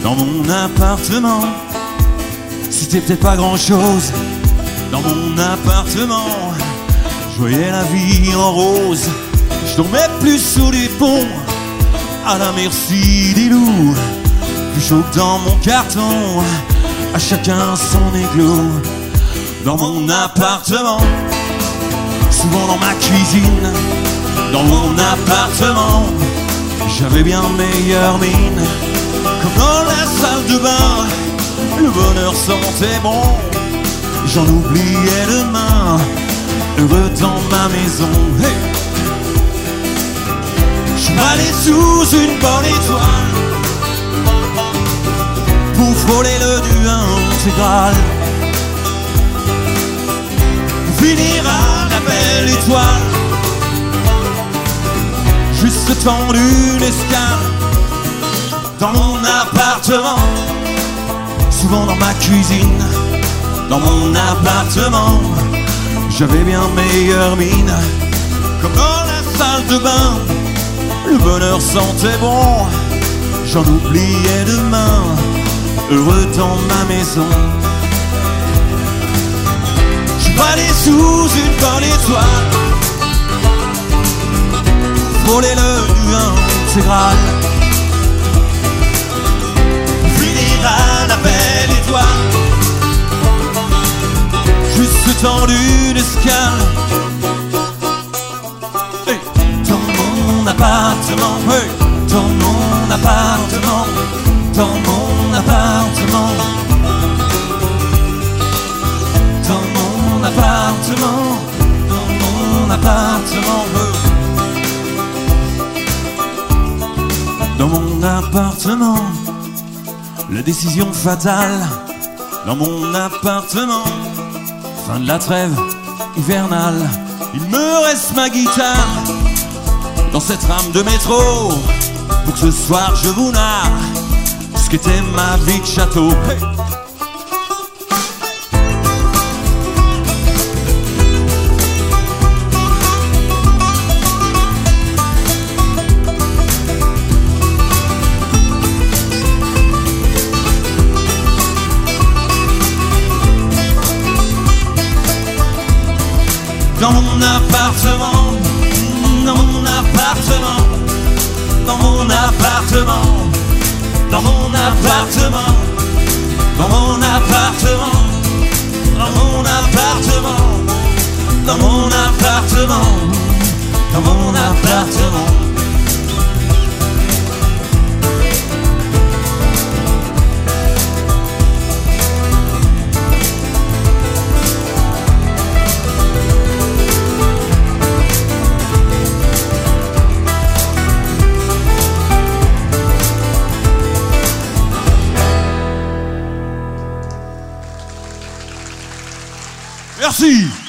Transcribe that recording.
dans mon appartement. C'était peut-être pas grand-chose dans mon appartement. Je voyais la vie en rose, je dormais plus sous les ponts, à la merci des loups. Plus chaud que dans mon carton, à chacun son éclos. Dans mon appartement, souvent dans ma cuisine, dans mon appartement, j'avais bien meilleure mine. Comme dans la salle de bain, le bonheur sentait bon. J'en oubliais demain, heureux dans ma maison. Hey, je suis allé sous une bonne étoile pour frôler le nu intégral, finir à la belle étoile, juste le temps d'une escale. Dans mon appartement, souvent dans ma cuisine, dans mon appartement, j'avais bien meilleure mine. Comme dans la salle de bain, le bonheur sentait bon. J'en oubliais demain, heureux dans ma maison. Je suis allé sous une bonne étoile, frôler le nu intégral, finir à la belle étoile, juste le temps d'une escale. Hey. Dans mon appartement, hey. Dans mon appartement, dans mon appartement, dans mon appartement, dans mon appartement, dans mon appartement, la décision fatale. Dans mon appartement, fin de la trêve hivernale, il me reste ma guitare dans cette rame de métro, pour que ce soir je vous narre ce qu'était ma vie de château. Hey. Dans mon appartement, dans mon appartement, dans mon appartement, dans mon appartement, dans mon appartement, dans mon appartement, dans mon appartement, dans mon appartement. Merci.